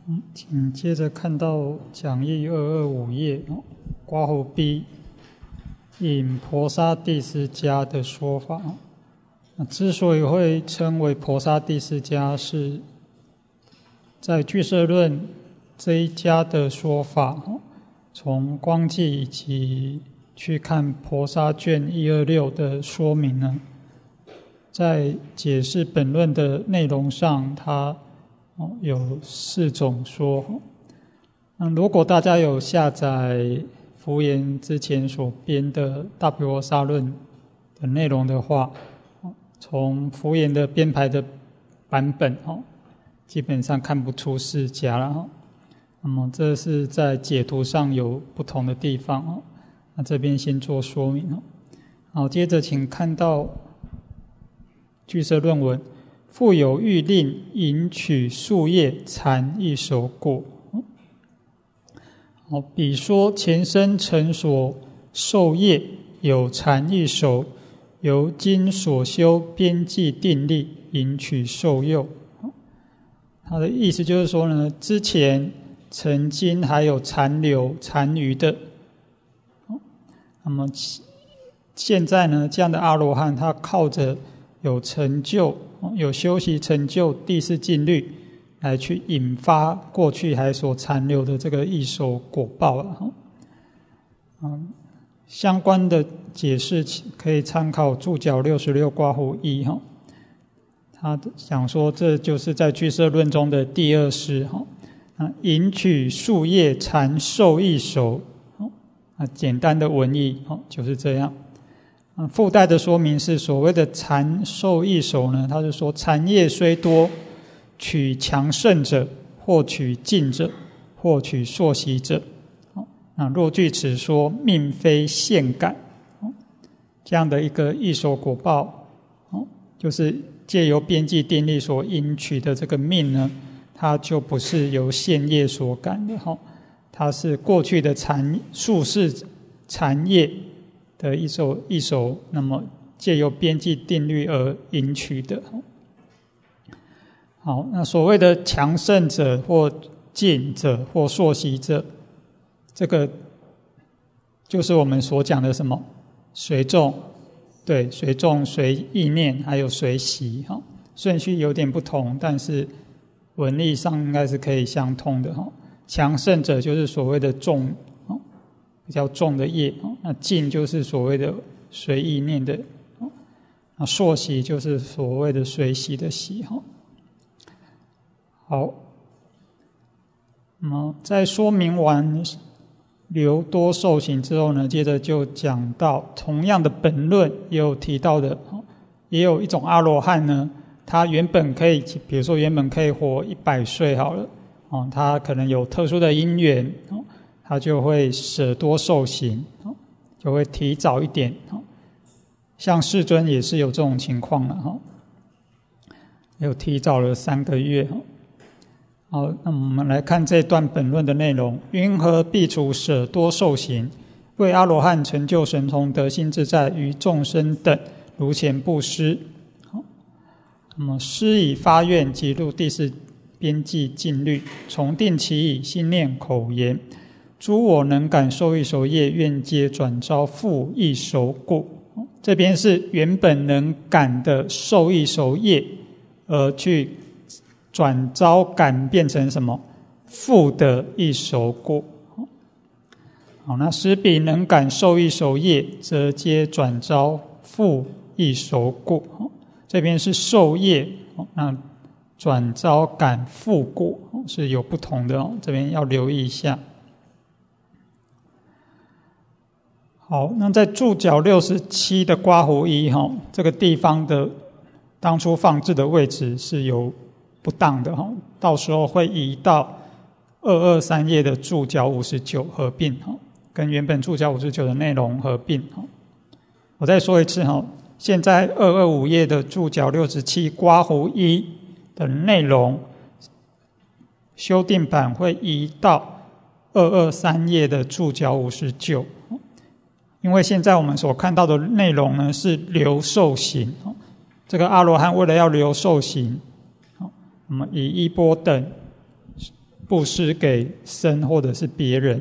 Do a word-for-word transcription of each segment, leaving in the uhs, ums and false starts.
嗯，请接着看到讲义二二五页，括弧 B 引婆沙第四家的说法。那之所以会称为婆沙第四家，是在俱舍论这一家的说法，从光记以及去看婆沙卷一二六的说明呢，在解释本论的内容上，它有四种说。那如果大家有下载福研之前所编的大婆沙论的内容的话，从福研的编排的版本基本上看不出四家了。那么这是在解读上有不同的地方，那这边先做说明。好，接着请看到俱舍论文，复有欲令引取树叶缠一手过。好，比说前生成所受业有缠一手，由今所修边际定力引取受诱。他的意思就是说呢，之前曾经还有残留残余的，那么现在呢，这样的阿罗汉他靠着有成就有修习成就第四静虑来去引发过去还所残留的这个异熟果报了。嗯，相关的解释可以参考注脚六十六括弧一，他想说这就是在俱舍论中的第二师，引取树叶缠受异熟，简单的文义就是这样。附带的说明是所谓的缠受异熟呢，他是说缠叶虽多，取强盛者，或取近者，或取硕习者。那若据此说，命非现感，这样的一个异熟果报，就是借由边际定力所引取的这个命呢，它就不是由现业所感的，它是过去的残术士残业的一手一手，那么借由边际定律而引取的。好，那所谓的强盛者或近者或硕习者，这个就是我们所讲的什么随众，对，随众随意念还有随习，顺序有点不同，但是文理上应该是可以相通的。强盛者就是所谓的重，比较重的业，那近就是所谓的随意念的，那硕习就是所谓的随习的习。好，那么在说明完流多受行之后呢，接着就讲到同样的本论也有提到的，也有一种阿罗汉呢，他原本可以，比如说原本可以活一百岁好了，他可能有特殊的因缘，他就会舍多受行，就会提早一点。像世尊也是有这种情况了，有提早了三个月。好，那我们来看这段本论的内容。云何必除舍多受行？为阿罗汉成就神通，得心自在，于众生等如前布施。好，那么施以发愿，即入第四边际静虑，从定其意，心念口言，诸我能感受异熟业，愿皆转招复异熟故。这边是原本能感的受异熟业，而去转招感变成什么？复的异熟过。好，那使彼能感受异熟业，则皆转招复异熟过。这边是受业，那转招感复过是有不同的，这边要留意一下。好，那在注脚六十七的括弧一，这个地方的当初放置的位置是有不当的，到时候会移到二二三页的注脚五十九合并，跟原本注脚五十九的内容合并。我再说一次，现在二二五页的注脚六十七括弧一的内容修订版会移到二二三页的注脚五十九，因为现在我们所看到的内容呢是流受行，这个阿罗汉为了要流受行，那么以衣钵等布施给僧或者是别人。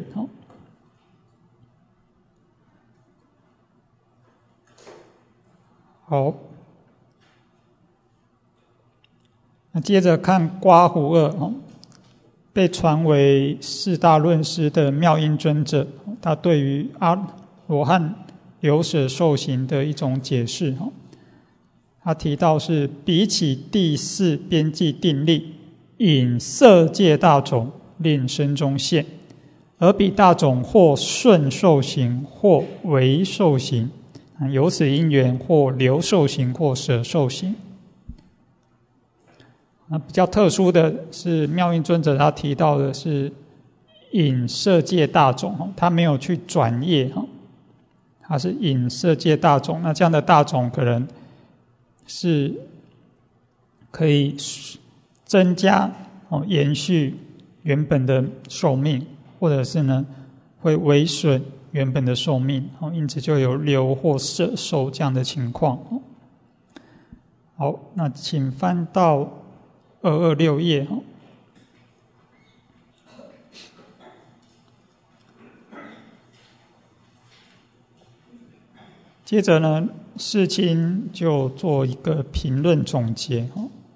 好，那接着看刮胡二，被传为四大论师的妙音尊者，他对于阿罗汉流舍受行的一种解释。他提到是比起第四边际定力，引色界大种令身中现，而彼大种或顺受行，或为受行，由此因缘或流受行，或舍受行。那比较特殊的是妙音尊者他提到的是引色界大种，他没有去转业，他是引色界大种。那这样的大种可能是可以增加、哦、延续原本的寿命，或者是呢会违损原本的寿命，哦、因此就有流或舍受这样的情况。哦、好，那请翻到二二六页。哦接着呢，世亲就做一个评论总结。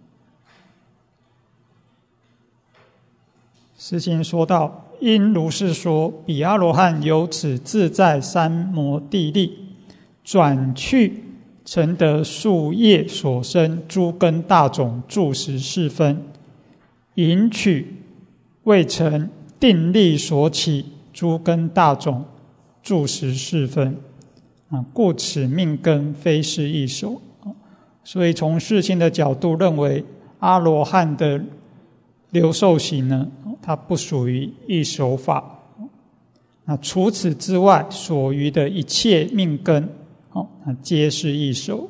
世亲说道：因如是说，彼阿罗汉由此自在三摩地力，转去成得树叶所生诸根大种住实四分，引取未成定力所起诸根大种住实四分。啊，故此命根非是一手。所以从世亲的角度认为，阿罗汉的流受行呢，它不属于一手法。那除此之外，所余的一切命根，那皆是一手。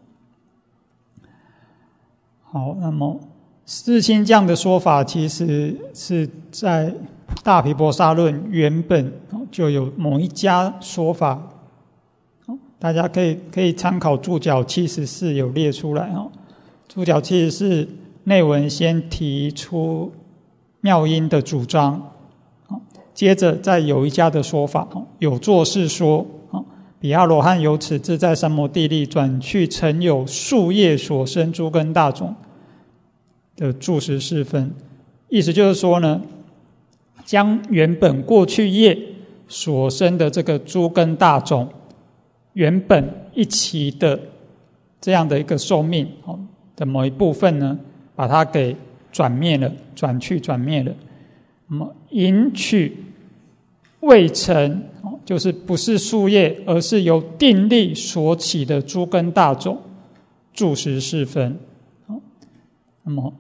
好，那么世亲这样的说法，其实是在大毗婆沙论原本就有某一家说法。大家可以可以参考注脚七十四有列出来。注脚七十四内文先提出妙音的主张，接着再有一家的说法，有作是说，彼阿罗汉由此自在三摩地力，转去成有树叶所生诸根大种的住实四分。意思就是说呢，将原本过去业所生的这个诸根大种原本一期的这样的一个寿命的某一部分呢，把它给转灭了，转去转灭了。那么引取未成，就是不是树叶，而是由定力所起的诸根大种住实四分。那么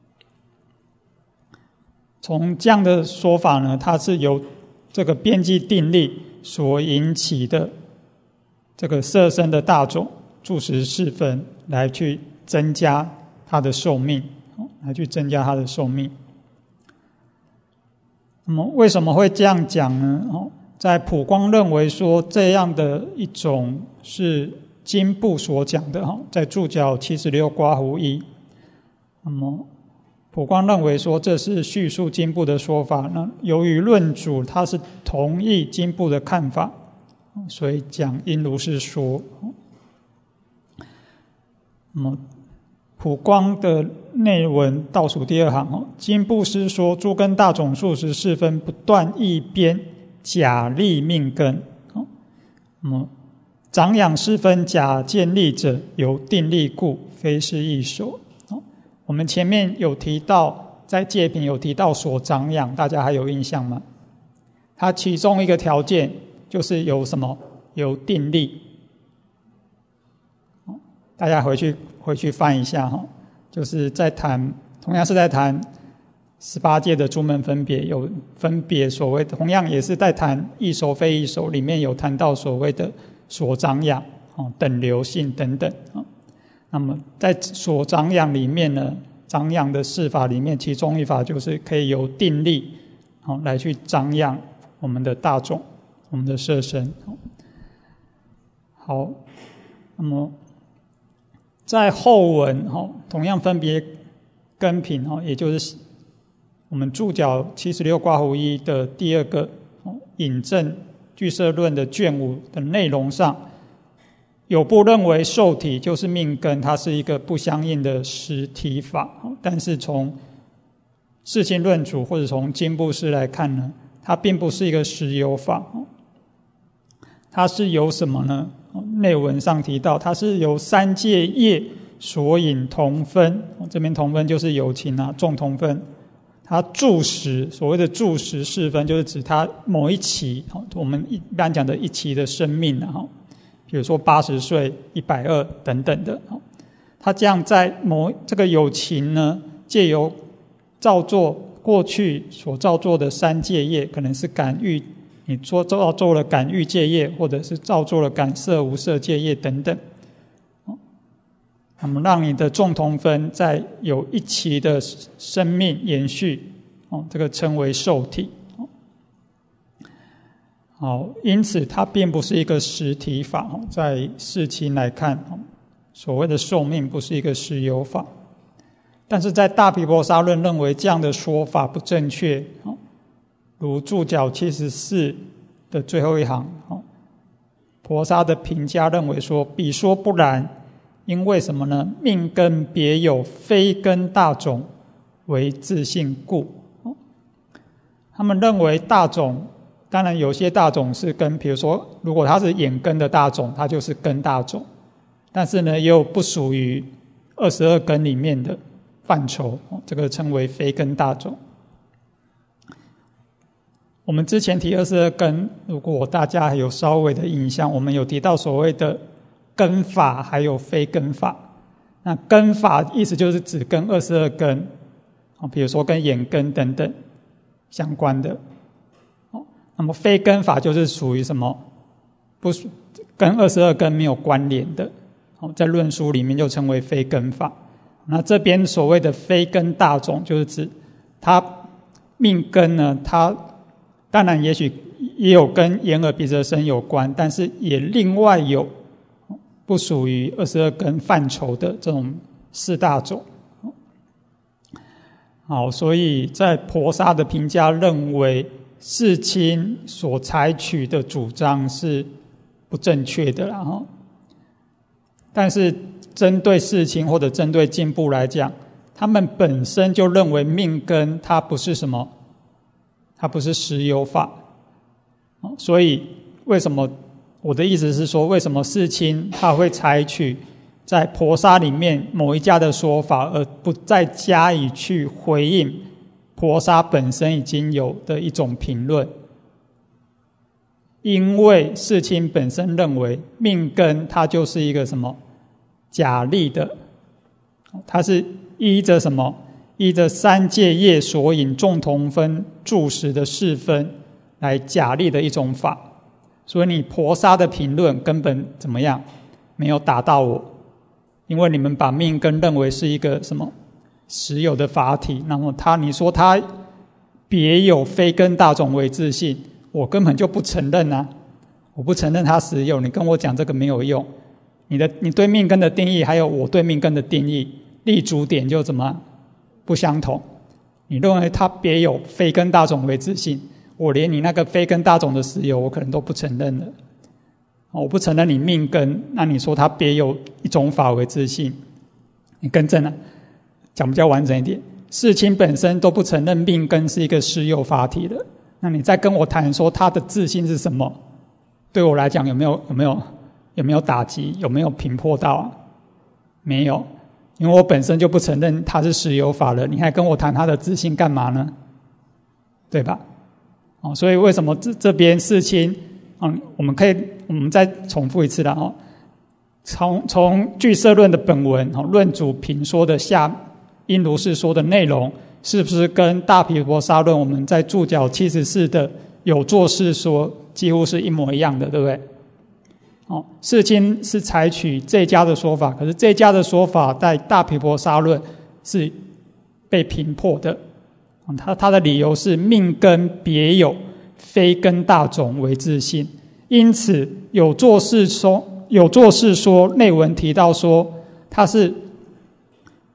从这样的说法呢，它是由这个边际定力所引起的这个色身的大种住实四分来去增加它的寿命，来去增加它的寿命。那么为什么会这样讲呢？在普光认为说这样的一种是经部所讲的，在注脚七十六刮胡一。那么普光认为说这是叙述经部的说法，那由于论主他是同意经部的看法，所以讲因如是说。那么普光的内文倒数第二行，经部师说诸根大种数十四分，不断一边假立命根。那么长养四分假见力者，由定力故，非是一手。我们前面有提到，在戒品有提到所长养，大家还有印象吗？它其中一个条件就是有什么？有定力。大家回去回去翻一下哈，就是在谈，同样是在谈十八界的诸门分别，有分别所谓的，同样也是在谈一手非一手，里面有谈到所谓的所长养、等流性等等。那么在所长养里面呢，长养的四法里面，其中一法就是可以由定力来去长养我们的大种，我们的色身。好，那么在后文同样分别根品，也就是我们注脚七十六括弧一的第二个引证俱舍论的卷五的内容上，有部认为受体就是命根，它是一个不相应的实体法，但是从世亲论主或者从经部师来看呢，它并不是一个实有法，它是由什么呢？内文上提到，它是由三界业所引同分，这边同分就是有情啊，众同分。它住时，所谓的住时四分，就是指它某一期，我们一般讲的一期的生命啊，比如说八十岁、一百二等等的。它这样在某这个有情呢，借由造作过去所造作的三界业，可能是感欲，你做造作了感欲界业，或者是造作了感色无色界业等等。那么让你的众同分在有一期的生命延续，哦，这个称为受体。好，因此它并不是一个实体法，在世亲来看，所谓的寿命不是一个实有法。但是在大毗婆沙论认为这样的说法不正确，如注脚七十四的最后一行，婆沙的评价认为说，彼说不然。因为什么呢？命根别有非根大种为自性故。他们认为大种，当然有些大种是根，比如说如果它是眼根的大种，它就是根大种，但是呢也有不属于二十二根里面的范畴，这个称为非根大种。我们之前提二十二根，如果大家有稍微的印象，我们有提到所谓的根法还有非根法。那根法意思就是指跟二十二根，比如说跟眼根等等相关的。那么非根法就是属于什么？不跟二十二根没有关联的，在论书里面就称为非根法。那这边所谓的非根大种，就是指它命根呢，它当然也许也有跟眼耳鼻舌身有关，但是也另外有不属于二十二根范畴的这种四大种。好，所以在婆沙的评价认为世亲所采取的主张是不正确的啦。但是针对世亲或者针对经部来讲，他们本身就认为命根它不是什么，它不是实有法。所以为什么我的意思是说，为什么世亲他会采取在婆沙里面某一家的说法，而不再加以去回应婆沙本身已经有的一种评论？因为世亲本身认为命根它就是一个什么假立的，它是依着什么？依着三界业所引众同分住时的四分来假立的一种法。所以你婆沙的评论根本怎么样？没有打到我，因为你们把命根认为是一个什么实有的法体，那么他你说他别有非根大种为自性，我根本就不承认啊！我不承认它实有，你跟我讲这个没有用。你的你对命根的定义，还有我对命根的定义，立足点就怎么不相同？你认为它别有非根大种为自性，我连你那个非根大种的实有，我可能都不承认了。我不承认你命根，那你说它别有一种法为自性，你更正了，讲比较完整一点。世亲本身都不承认命根是一个实有法体的，那你再跟我谈说它的自性是什么？对我来讲有没有有没有有没有打击？有没有平破到啊？没有，因为我本身就不承认它是实有法了，你还跟我谈它的自性干嘛呢？对吧？哦，所以为什么这这边世亲，嗯，我们可以我们再重复一次了哦。从从俱舍论的本文哦，论主评说的下应如是说的内容，是不是跟大毗婆沙论我们在注脚七十四的有作是说几乎是一模一样的，对不对？哦，世亲是采取这家的说法，可是这家的说法在大毗婆沙论是被评破的。他他的理由是命根别有非根大种为自性，因此有作是说有作是说内文提到说它是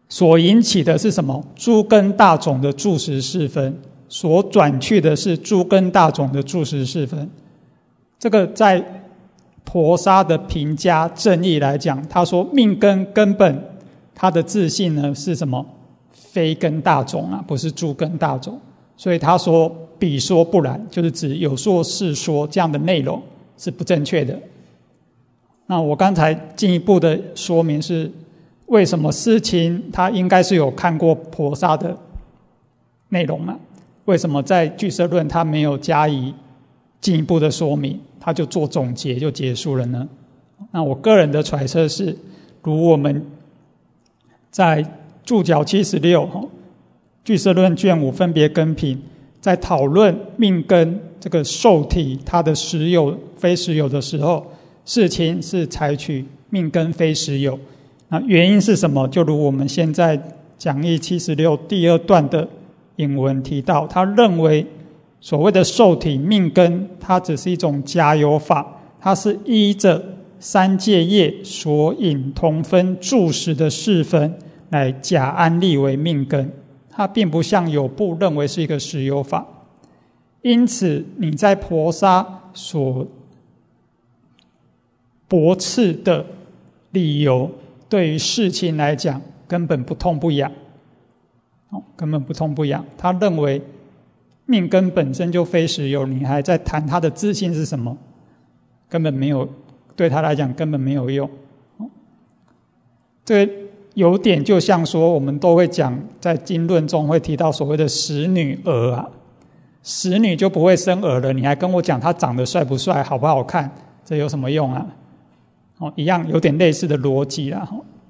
所引起的是什么？诸根大种的住实四分，所转去的是诸根大种的住实四分。这个在婆沙的评价正义来讲，他说命根根本他的自性呢是什么？非根大种啊，不是诸根大种。所以他说彼说不然，就是指有说是说这样的内容是不正确的。那我刚才进一步的说明是，为什么世亲他应该是有看过婆沙的内容嘛？为什么在俱舍论他没有加以进一步的说明，他就做总结就结束了呢？那我个人的揣测是，如我们在注脚七十六俱舍论卷五分别根品在讨论命根这个受体它的实有非实有的时候，世亲是采取命根非实有。那原因是什么？就如我们现在讲义七十六第二段的引文提到，他认为所谓的受体命根它只是一种假有法，它是依着三界业所引同分住实的四分来假安立为命根，它并不像有部认为是一个实有法。因此你在婆沙所驳斥的理由，对于世亲来讲根本不痛不痒、哦、根本不痛不痒。他认为命根本身就非实有，你还在谈他的自性是什么，根本没有，对他来讲根本没有用、哦、这个有点就像说我们都会讲，在经论中会提到所谓的使女儿啊，使女就不会生儿了，你还跟我讲她长得帅不帅好不好看，这有什么用啊？哦，一样有点类似的逻辑啦。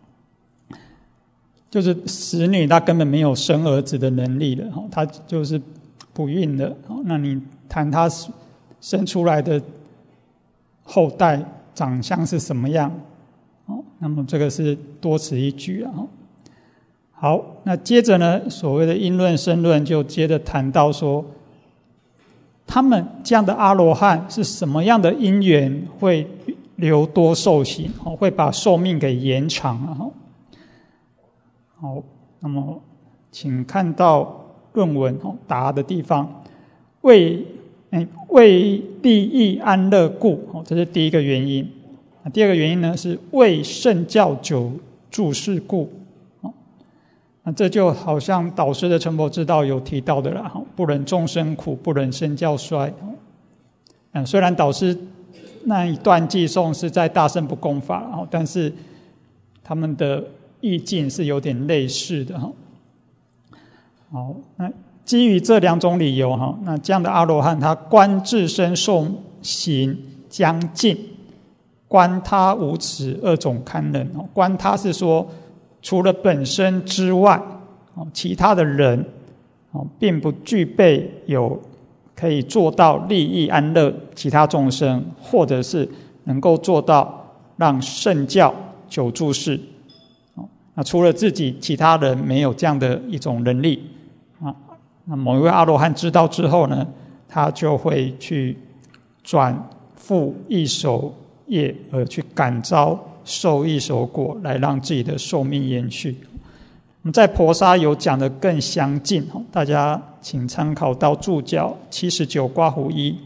就是使女她根本没有生儿子的能力了，她就是不孕的。那你谈她生出来的后代长相是什么样？那么这个是多此一举啊。好，那接着呢，所谓的因论申论就接着谈到说，他们这样的阿罗汉是什么样的因缘会留多受刑，会把寿命给延长啊。好，那么请看到论文答的地方，为为利益安乐故，这是第一个原因。第二个原因呢，是为圣教久住世故。那这就好像导师的成佛之道有提到的啦，不忍众生苦，不忍圣教衰。嗯，虽然导师那一段寄颂是在大乘不共法，但是他们的意境是有点类似的。好，那基于这两种理由，那这样的阿罗汉他观自身受刑将尽，观他无此二种堪忍。观他是说除了本身之外，其他的人并不具备有可以做到利益安乐其他众生，或者是能够做到让圣教久住世。那除了自己，其他人没有这样的一种能力。那某一位阿罗汉知道之后呢，他就会去转复一手业，而去感召受一手果，来让自己的寿命延续。我们在婆沙有讲得更详尽，大家请参考到注脚七十九刮胡一。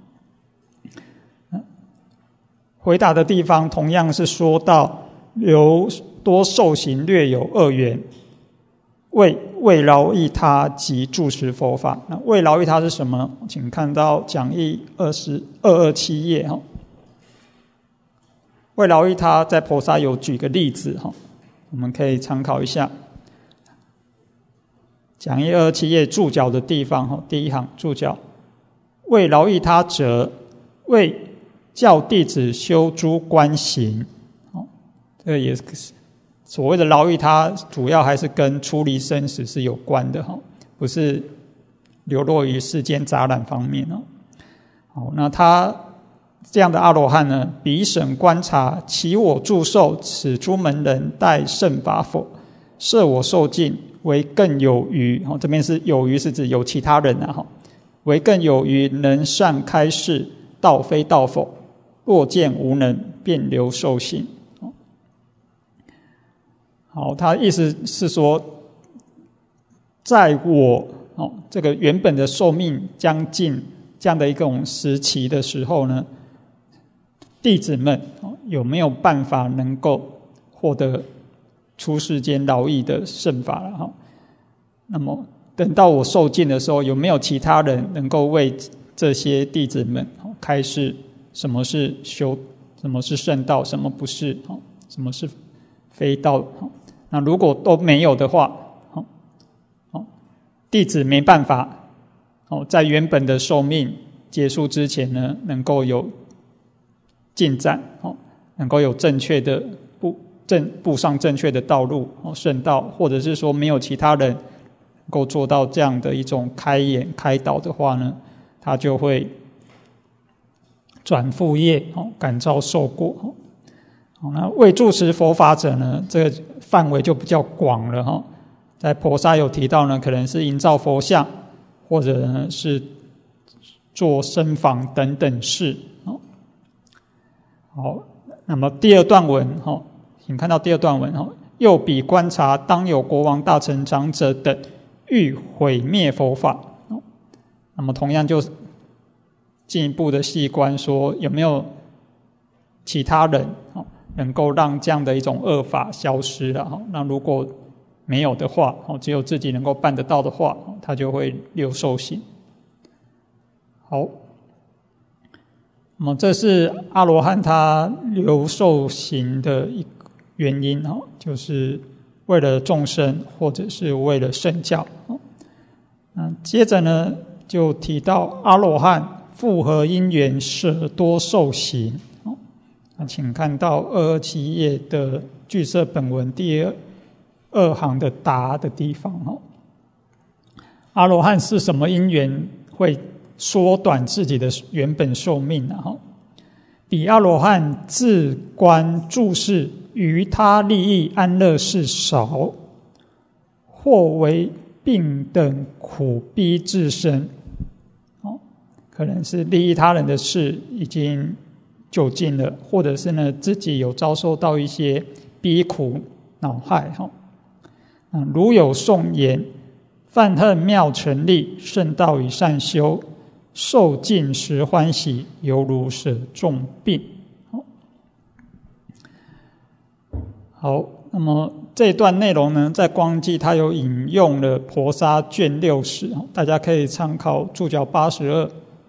回答的地方同样是说到留多受刑略有二缘，为为饶益他及住持佛法。那为饶益他是什么？请看到讲义二十二二七页。为饶益他在婆沙有举个例子，我们可以参考一下。讲义二二七页注脚的地方，第一行注脚，为饶益他者，为教弟子修诸观行。这个也是所谓的饶益他，主要还是跟出离生死是有关的，不是流落于世间杂染方面。好，那他这样的阿罗汉呢，彼审观察，其我住受此诸门人待圣法否？设我受尽为更有余，这边是有余是指有其他人啊，为更有余能善开示道非道否？若见无能，便留受刑。 好，他意思是说，在我哦这个原本的寿命将近这样的一种时期的时候呢，弟子们哦有没有办法能够获得出世间劳役的圣法了哈？那么等到我受尽的时候，有没有其他人能够为这些弟子们开示什么是修，什么是圣道，什么不是，什么是非道？那如果都没有的话，弟子没办法在原本的寿命结束之前呢，能够有进展，能够有正确的步正步上正确的道路，圣道，或者是说没有其他人能够做到这样的一种开眼开导的话呢，他就会转复业，感召受过。那为住持佛法者呢，这个范围就比较广了哈。在婆沙有提到呢，可能是营造佛像，或者呢是做僧房等等事。好，那么第二段文哈，请看到第二段文哈，又比观察当有国王、大臣、长者等欲毁灭佛法。那么同样就进一步的细观说，有没有其他人能够让这样的一种恶法消失了？那如果没有的话，只有自己能够办得到的话，他就会留受刑。好，那么这是阿罗汉他留受刑的一个原因，就是为了众生或者是为了圣教。那接着呢，就提到阿罗汉复合因缘舍多受刑。那请看到二二七页的俱舍本文第二二行的答的地方。阿罗汉是什么因缘会缩短自己的原本寿命呢？彼阿罗汉自观注视于他利益安乐事少，或为病等苦逼自身，可能是利益他人的事已经就尽了，或者是呢自己有遭受到一些逼苦恼害。如有颂言犯恨妙成立，圣道与善修，受尽时欢喜，犹如舍重病。好，那么这一段内容呢，在光记它有引用了婆沙卷六十，大家可以参考注脚八十二。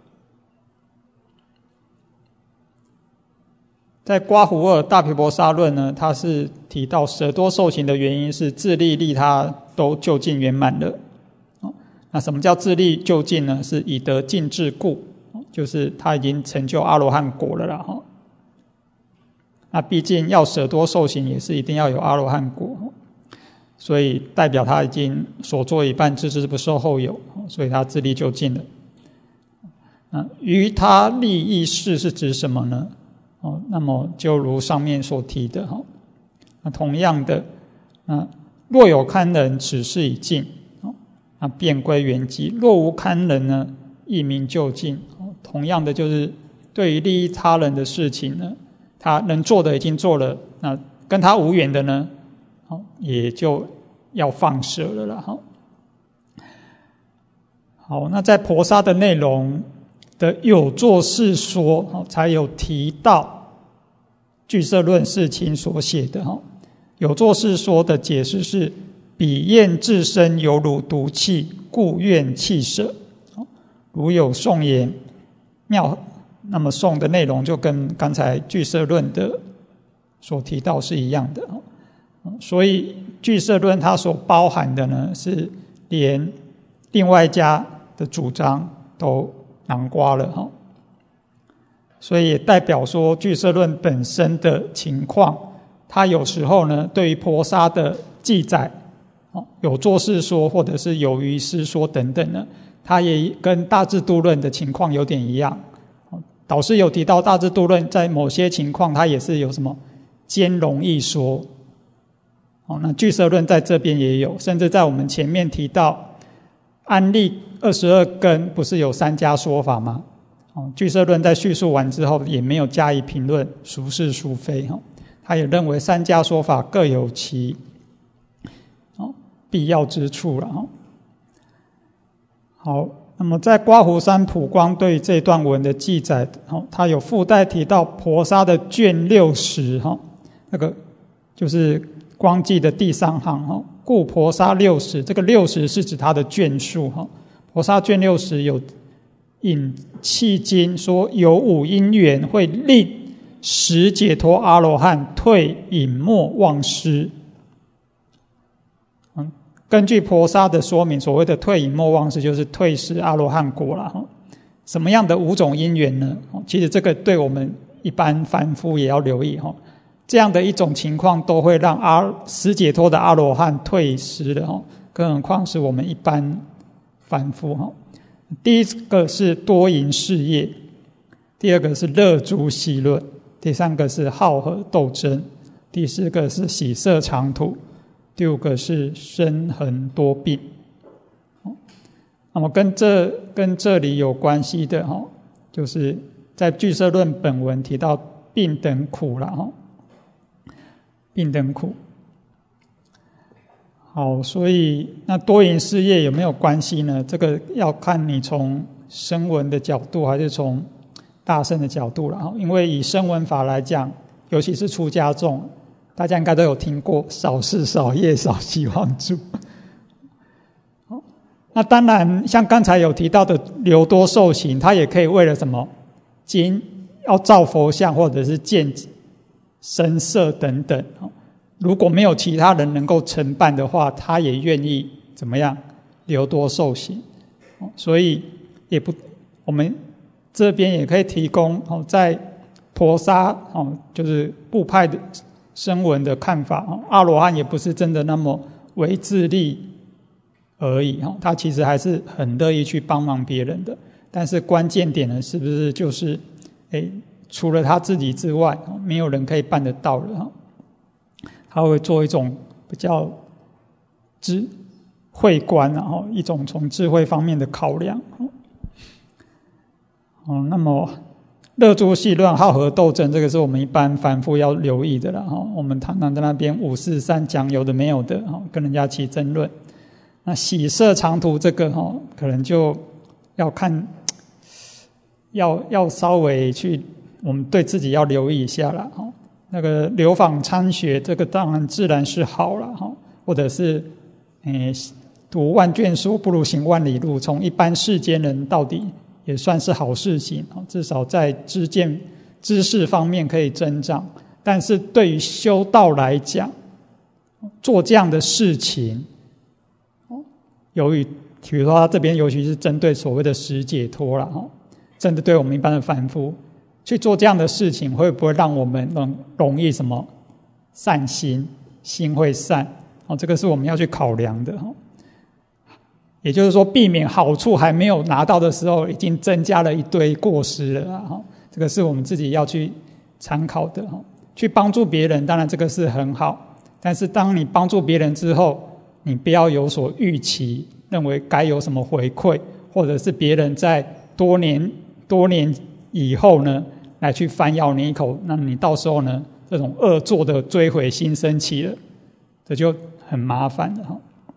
在刮胡二大毗婆沙论呢，它是提到舍多受刑的原因是自利利他都究竟圆满了。那什么叫自利究竟呢？是以得尽智故，就是他已经成就阿罗汉果了啦。那毕竟要舍多受刑也是一定要有阿罗汉果，所以代表他已经所作一半，自知不受后有，所以他自利究竟了。那于他利益事是指什么呢？哦，那么就如上面所提的，哈，那同样的，啊，若有堪人，此事已尽，哦，那便归原籍；若无堪人呢，亦名就尽。哦，同样的，就是对于利益他人的事情呢，他能做的已经做了，那跟他无缘的呢，哦，也就要放舍了啦，哈。好，那在婆沙的内容的有作是说，才有提到俱舍论释亲所写的。有作是说的解释是，彼厌自身犹如毒气，故愿弃舍。如有颂言妙，那么颂的内容就跟刚才俱舍论的所提到是一样的。所以俱舍论它所包含的呢，是连另外一家的主张都囊括了哈，所以也代表说俱舍论本身的情况，它有时候呢对于婆沙的记载，有作是说或者是有余师说等等呢，它也跟大智度论的情况有点一样。导师有提到大智度论在某些情况它也是有什么兼容一说，那俱舍论在这边也有，甚至在我们前面提到安立二十二根不是有三家说法吗？俱舍论在叙述完之后也没有加以评论孰是孰非，他也认为三家说法各有其必要之处了哈。好，那么在刮胡山普光对这段文的记载，它有附带提到婆沙的卷六十哈，那个就是光记的第三行哈，故婆沙六十，这个六十是指它的卷数哈。婆沙卷六十有引契经说有五因缘会令十解脱阿罗汉退隐没忘失。嗯，根据婆沙的说明，所谓的退隐没忘失就是退失阿罗汉果了哈。什么样的五种因缘呢？其实这个对我们一般凡夫也要留意哈。这样的一种情况都会让阿十解脱的阿罗汉退失的哈，更何况是我们一般凡夫哈。第一个是多淫事业，第二个是乐诸戏论，第三个是好和斗争，第四个是喜色长途，第五个是身恒多病。那么跟这跟这里有关系的哈，就是在俱舍论本文提到病等苦了哈，病等苦。好，所以那多淫事业有没有关系呢？这个要看你从声闻的角度还是从大乘的角度了。因为以声闻法来讲，尤其是出家众，大家应该都有听过少事少业少希望住。那当然像刚才有提到的流多受刑，它也可以为了什么经要造佛像或者是见神色等等，如果没有其他人能够承办的话，他也愿意怎么样流多受刑。所以也不，我们这边也可以提供在婆沙就是部派的声闻的看法，阿罗汉也不是真的那么为自利而已，他其实还是很乐意去帮忙别人的。但是关键点呢，是不是就是诶除了他自己之外，没有人可以办得到了。他会做一种比较智慧观，然后一种从智慧方面的考量。哦，那么乐诸戏论、好和斗争，这个是我们一般凡夫要留意的了。我们常常在那边五四三讲有的没有的，跟人家起争论。那喜色长途这个可能就要看，要要稍微去，我们对自己要留意一下了。那个流访参学，这个当然自然是好了哈，或者是诶读万卷书不如行万里路，从一般世间人到底也算是好事情，至少在知见知识方面可以增长。但是对于修道来讲，做这样的事情，由于比如说他这边尤其是针对所谓的十解脱了哈，真的对我们一般的凡夫去做这样的事情，会不会让我们容容易什么善心，心会善？哦，这个是我们要去考量的。也就是说，避免好处还没有拿到的时候，已经增加了一堆过失了啊！这个是我们自己要去参考的。去帮助别人，当然这个是很好，但是当你帮助别人之后，你不要有所预期，认为该有什么回馈，或者是别人在多年多年以后呢，来去反咬你一口，那你到时候呢，这种恶作的追悔心升起了，这就很麻烦了哈。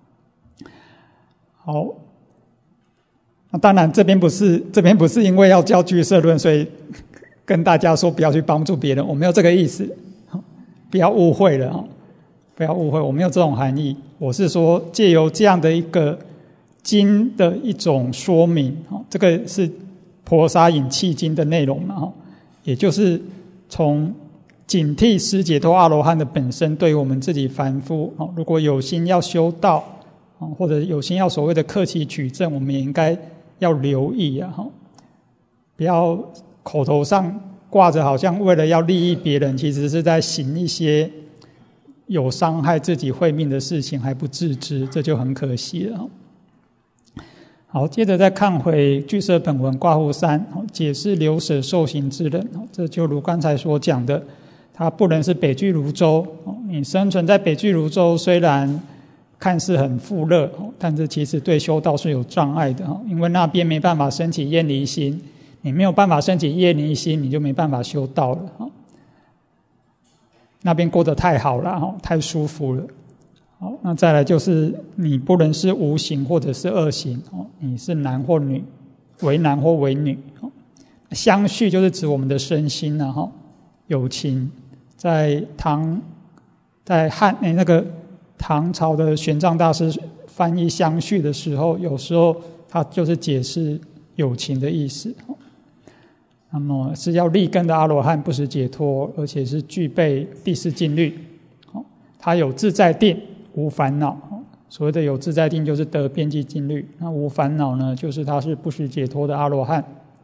好，那当然这边不是这边不是因为要教俱舍论，所以跟大家说不要去帮助别人，我没有这个意思，不要误会了哈，不要误会，我没有这种含义。我是说借由这样的一个经的一种说明，这个是婆沙引契经的内容嘛，也就是从警惕十解脱阿罗汉的本身，对于我们自己凡夫，如果有心要修道，或者有心要所谓的克期取证，我们也应该要留意啊，不要口头上挂着好像为了要利益别人，其实是在行一些有伤害自己慧命的事情还不自知，这就很可惜了。好，接着再看回俱舍本文卦胡三，解释流舍受刑之人，这就如刚才所讲的，他不能是北俱泸州，你生存在北俱泸州虽然看似很富乐，但是其实对修道是有障碍的，因为那边没办法升起厌离心，你没有办法升起厌离心，你就没办法修道了。那边过得太好了，太舒服了。 好，那再来就是你不能是无形或者是二形，你是男或女，为男或为女。相续就是指我们的身心啊，有情。在唐在汉那个唐朝的玄奘大师翻译相续的时候，有时候他就是解释有情的意思。那么是要立根的阿罗汉不使解脱，而且是具备第四静虑，他有自在定无烦恼。所谓的有自在定就是得边际静虑，那无烦恼呢，就是他是不使解脱的阿罗汉。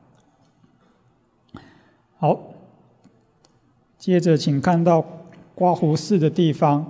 好，接着请看到刮胡四的地方，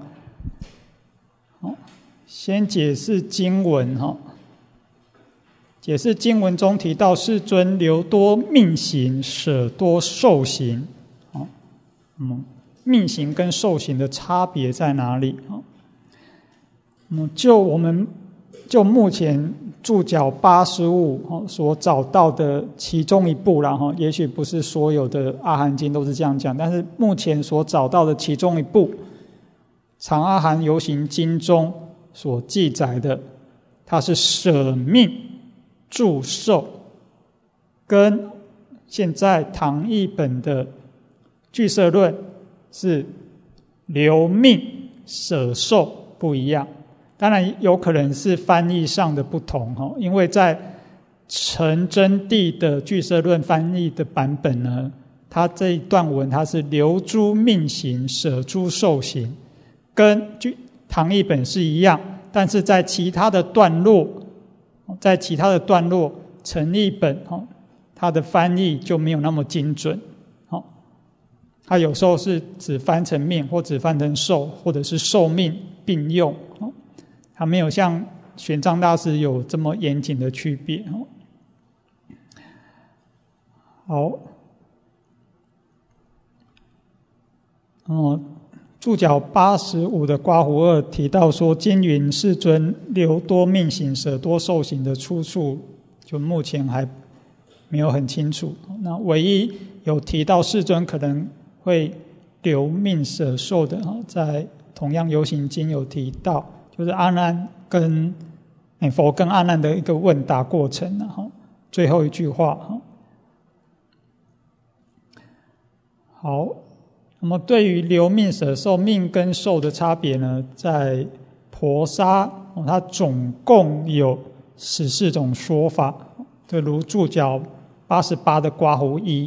先解释经文。解释经文中提到世尊留多命行，舍多受行。嗯，命行跟受行的差别在哪里？嗯，就我们就目前注脚八十五所找到的其中一部啦，也许不是所有的阿含经都是这样讲，但是目前所找到的其中一部长阿含游行经中所记载的，它是舍命祝寿，跟现在唐译本的俱舍论是留命舍寿不一样。当然有可能是翻译上的不同，因为在陈真谛的俱舍论翻译的版本呢，它这一段文它是留诸命行，舍诸受行，跟唐译本是一样，但是在其他的段落，在其他的段落陈译本它的翻译就没有那么精准，它有时候是只翻成命，或只翻成寿，或者是寿命并用，它没有像玄奘大师有这么严谨的区别。好，嗯，注脚八十五的刮胡二提到说，经云世尊留多命行，舍多受行的出处，就目前还没有很清楚。那唯一有提到世尊可能会留命舍受的，在同样游行经有提到，就是阿难跟佛跟阿难的一个问答过程，然后最后一句话。好，那么对于留命舍受，命跟受的差别呢，在婆沙它总共有十四种说法，就如注脚八十八的刮胡一，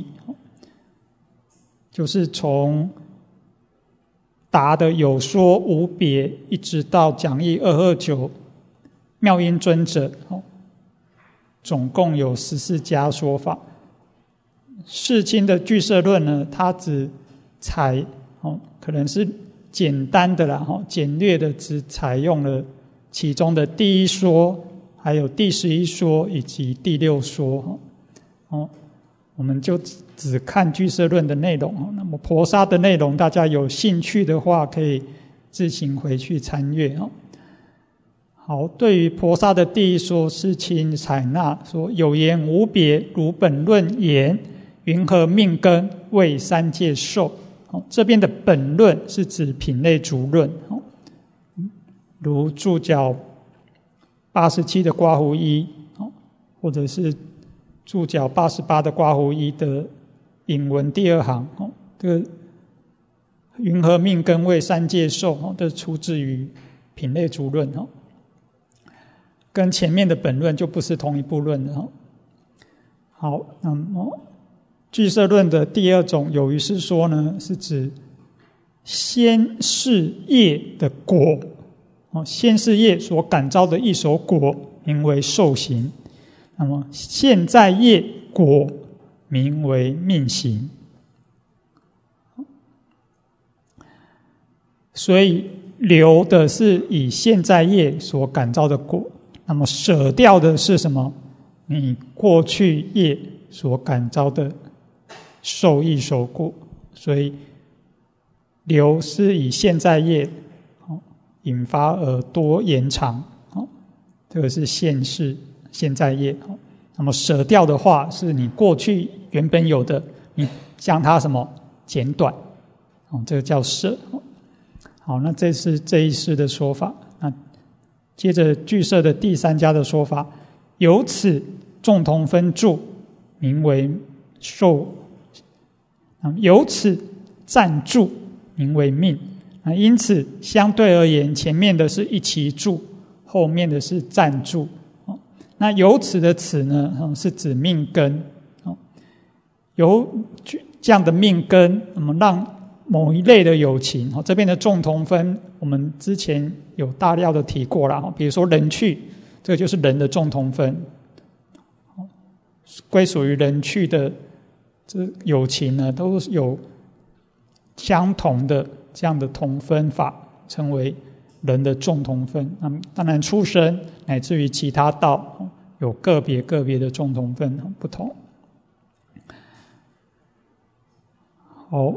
就是从答的有说无别，一直到讲义二二九妙音尊者，总共有十四家说法。世亲的俱舍论呢，它只采可能是简单的啦，简略的只采用了其中的第一说，还有第十一说以及第六说。我们就只看俱舍论的内容，那么婆沙的内容大家有兴趣的话可以自行回去参阅。好，对于婆沙的第一说，世亲采纳说有言无别，如本论言云何命根为三界受。这边的本论是指品类逐论，如注脚八十七的刮胡一，或者是注脚八十八的刮胡一的引文第二行，这个云何命根为三界受，这出自于品类逐论，跟前面的本论就不是同一部论了。好，那么俱舍论的第二种有余是说呢，是指先世业的果，先世业所感召的一手果名为受行，那么现在业果名为命行。所以留的是以现在业所感召的果，那么舍掉的是什么？你过去业所感召的受益受果。所以留是以现在业引发而多延长，这个是现世现在业。那么舍掉的话，是你过去原本有的，你将它什么减短，这个叫舍。好，那这是这一世的说法。 接着俱舍的第三家的说法，由此众同分住，名为受；由此暂住，名为命。因此，相对而言，前面的是一起住，后面的是暂住。那由此的此呢，是指命根。由这样的命根，那么让某一类的有情，这边的众同分，我们之前有大量的提过了，比如说人趣，这个就是人的众同分，归属于人趣的这有情呢，都有相同的这样的同分法，称为人的众同分。那么当然畜生乃至于其他道，有个别个别的众同分不同。好，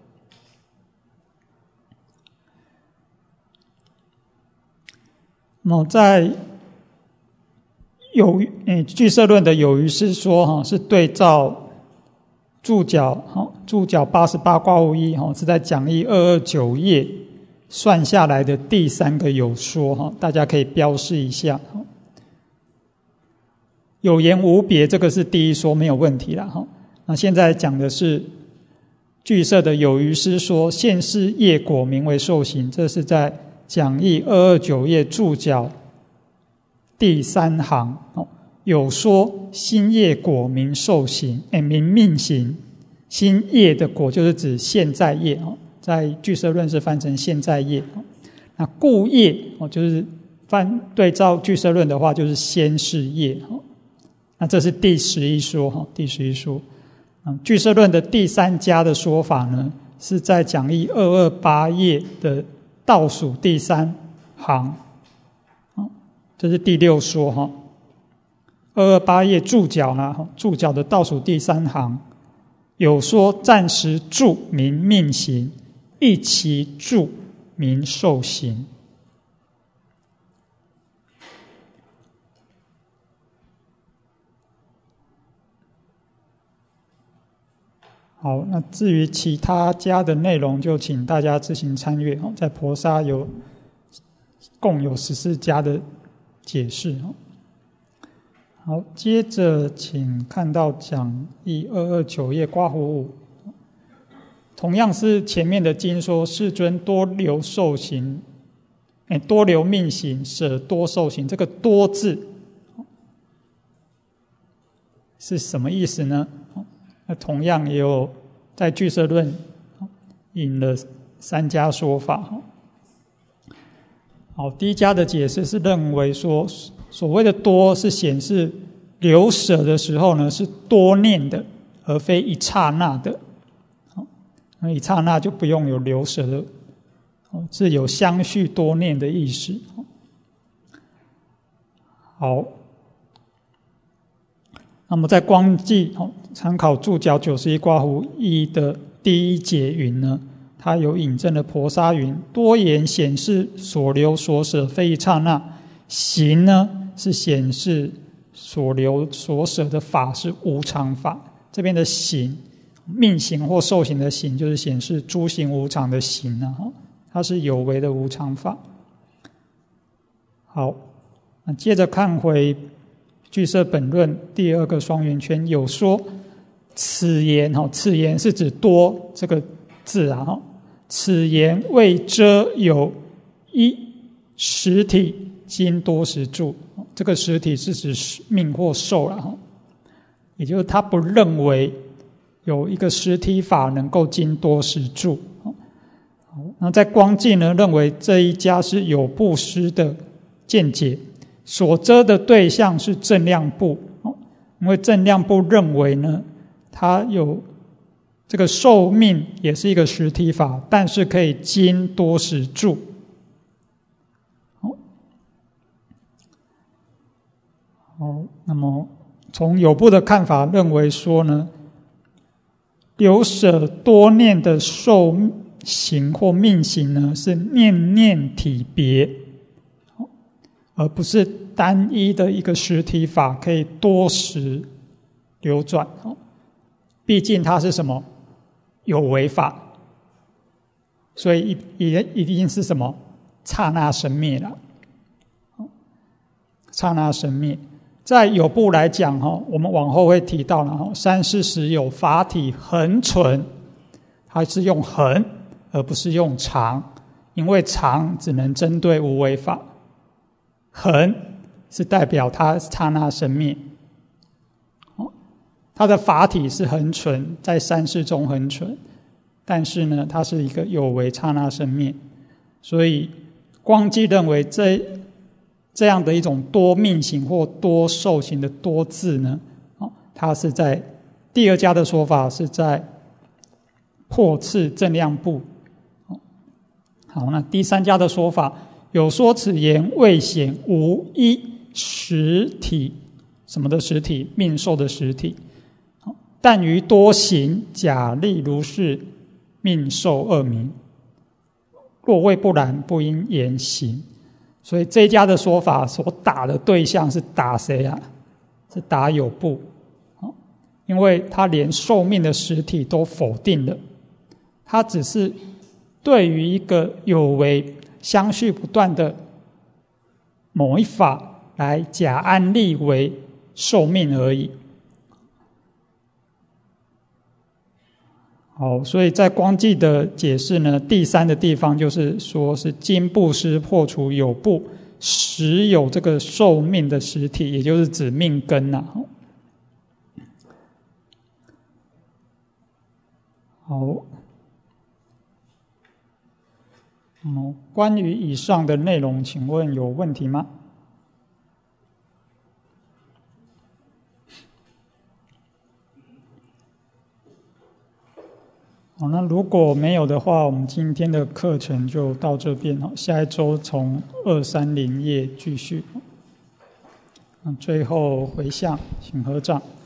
那么在有诶俱舍论的有余是说哈，是对照注脚哈，注脚八十八卦物一哈，是在讲义二二九页算下来的第三个有说哈，大家可以标示一下。有言无别，这个是第一说，没有问题了哈。那现在讲的是俱舍的有余师说，现世业果名为受行，这是在讲义二二九页注脚第三行。有说新业果名受行，哎，名命行。新业的果就是指现在业，在俱舍论是翻成现在业。那故业就是翻对照俱舍论的话，就是先世业。那这是第十一说，第十一说。俱舍论的第三家的说法呢，是在讲义二二八页的倒数第三行，这是第六说哈。二二八页注脚呢，注脚的倒数第三行，有说暂时住名命行，一期住名受行。好，那至于其他家的内容，就请大家自行参阅。在婆沙有共有十四家的解释。好，接着请看到讲义二二九页刮胡五，同样是前面的经说，世尊多留受行，哎，多留命行，舍多受行。这个多字是什么意思呢？那同样也有在俱舍论引了三家说法。好，第一家的解释是认为说，所谓的多是显示留舍的时候呢是多念的，而非一刹那的。那一刹那就不用有留舍的，是有相续多念的意思。好，那么在光记参考注脚九十一刮胡一的第一节云呢，它有引证的婆沙云，多言显示所留所舍非一刹那，行呢是显示所留所舍的法是无常法。这边的行，命行或受行的行，就是显示诸行无常的行啊，它是有为的无常法。好，那接着看回俱舍本论第二个双圆圈，有说此言，此言是指多这个字啊，此言为遮有一实体经多时住，这个实体是指命或受了，也就是他不认为有一个实体法能够经多时住。那在光记呢，认为这一家是有布施的见解，所遮的对象是正量部，因为正量部认为呢，它有这个寿命也是一个实体法，但是可以经多时住。好，那么从有部的看法认为说呢，留舍多念的受行或命行呢，是念念体别，而不是单一的一个实体法可以多时流转。毕竟它是什么有为法，所以也一定是什么刹那生灭了。 刹那生灭。在有部来讲，我们往后会提到了，三世实有法体恒存，它是用恒而不是用常，因为常只能针对无为法，恒是代表它刹那生灭。它的法体是恒存，在三世中恒存，但是呢，它是一个有为刹那生灭，所以光基认为这这样的一种多命行或多受行的多字呢，它是在第二家的说法是在破次正量部。好，那第三家的说法有说此言未显无一实体，什么的实体？命受的实体。但于多行假立如是，命受二名。若谓不然，不应言行。所以这一家的说法所打的对象是打谁啊？是打有部，因为他连寿命的实体都否定了，他只是对于一个有为相续不断的某一法来假安立为寿命而已。好，所以在光记的解释呢，第三的地方就是说是经布施破除有部实有这个寿命的实体，也就是指命根啊。好，嗯，关于以上的内容，请问有问题吗？好，那如果没有的话，我们今天的课程就到这边。下一周从二三零页继续。最后回向，请合掌。